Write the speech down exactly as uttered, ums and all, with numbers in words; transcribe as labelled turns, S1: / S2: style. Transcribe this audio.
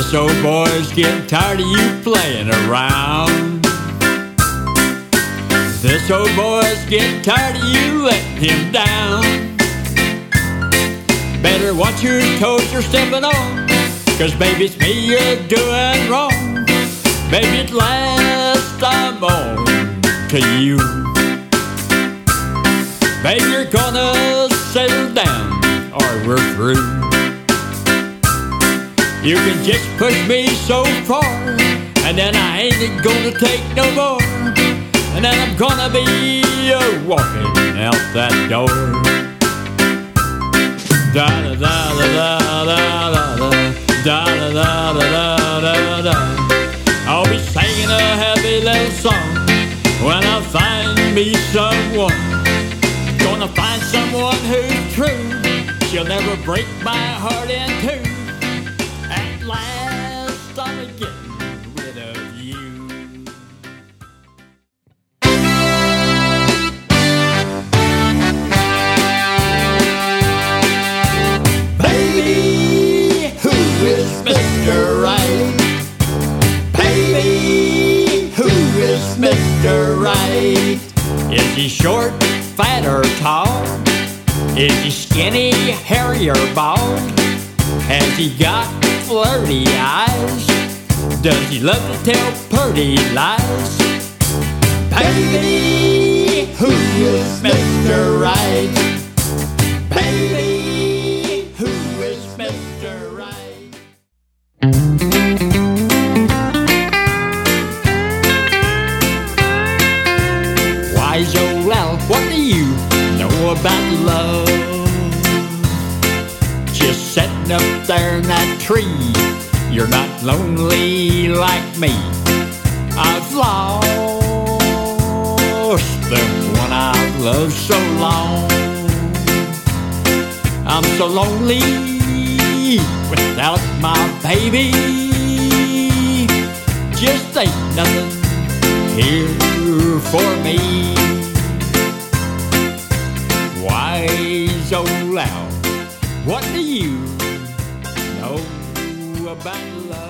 S1: This old boy's getting tired of you playing around. This old boy's getting tired of you letting him down. Better watch your toes you're stepping on, 'cause baby, it's me you're doing wrong. Baby, at last I'm on to you. Baby, you're gonna settle down or we're through. You can just push me so far, and then I ain't gonna take no more. And then I'm gonna be uh, walking out that door. Da da da da da da da da da da da da da. I'll be singing a happy little song when I find me someone. Gonna find someone who's true. She'll never break my heart in two. At last I'm getting rid of you. Baby, who is Mister Right? Baby, who is Mister Right? Is he short, fat, or tall? Is he skinny, hairy, or bald? Has he got flirty eyes? Does he love to tell pretty lies? Baby, who is Mister Right? Baby, who is Mister Right? Wise old Al, what do you know about love? Just sitting up there in that tree, you're not lonely like me. I've lost the one I've loved so long. I'm so lonely without my baby. Just ain't nothing here for me. Wise old Al, what do you know about love?